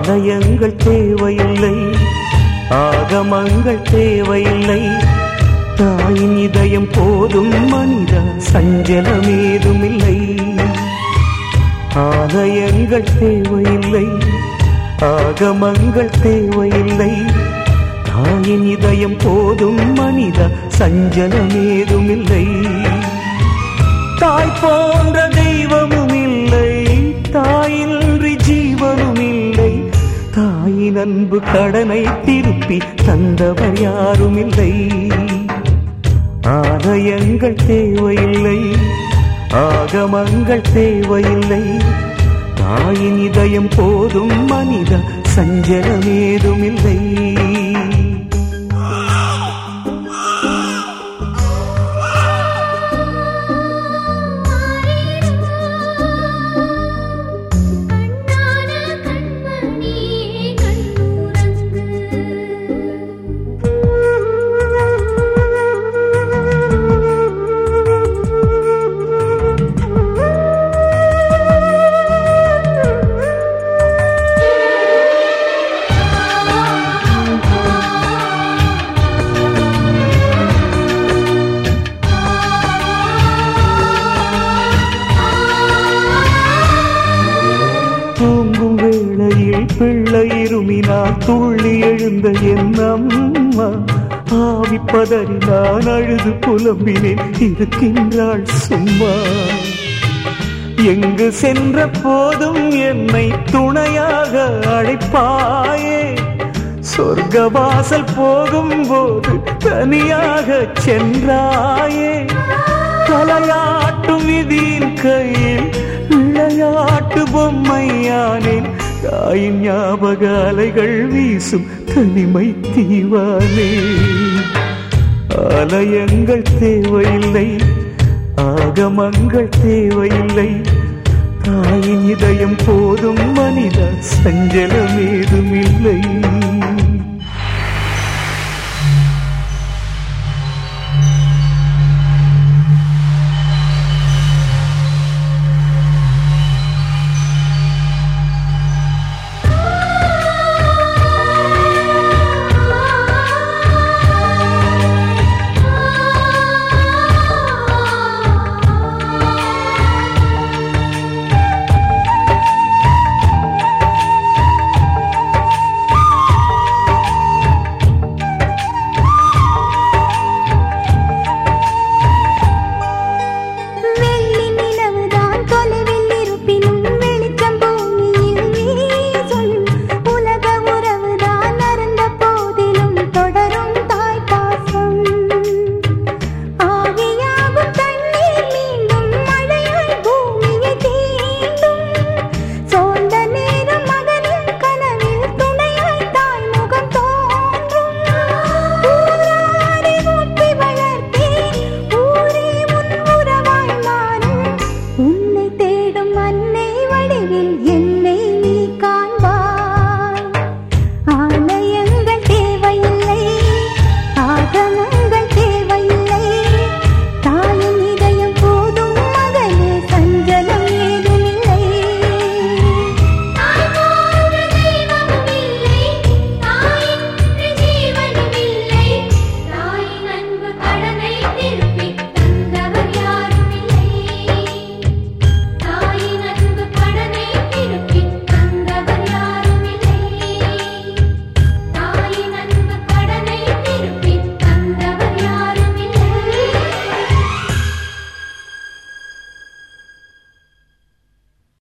ஆலயங்கள் தேவையில்லை, ஆகமங்கள் தேவையில்லை, தாயின் இதயம் போதும் மனிதா, சஞ்சலமேதுமில்லை. ஆலயங்கள் தேவையில்லை, ஆகமங்கள் தேவையில்லை, தாயின் இதயம் போதும் மனிதா, சஞ்சலமேதுமில்லை. தாய் போன்ற தெய்வமும் இல்லை, தாயின்றி ஜீவனும் இல்லை, தாயின் அன்பு கடனை திருப்பி தந்தவர் யாரும் இல்லை. ஆலயங்கள் தேவையில்லை, ஆகமங்கள் தேவையில்லை, தாயின் இதயம் போதும் மனிதா, சஞ்சலமேதுமில்லை. தூங்கும் வேளையில் பிள்ளை இருமினால் துள்ளி எழுந்த என் அம்மா, ஆவி பதறி நான் அழுது புலம்பினேன், இருக்கின்றாள் சும்மா. எங்கு சென்ற போதும் என்னை துணையாக அழைப்பாயே, சொர்க்கவாசல் போகும் போது தனியாக சென்றாயே. தலையாட்டும் விதியின் கையில் விளையாட்டு பொம்மையானேன், தாயின் ஞாபக அலைகள் வீசும் தனிமை தீவானே. ஆலயங்கள் தேவையில்லை, ஆகமங்கள் தேவையில்லை, தாயின் இதயம் போதும் மனிதா, சஞ்சலமேதுமில்லை.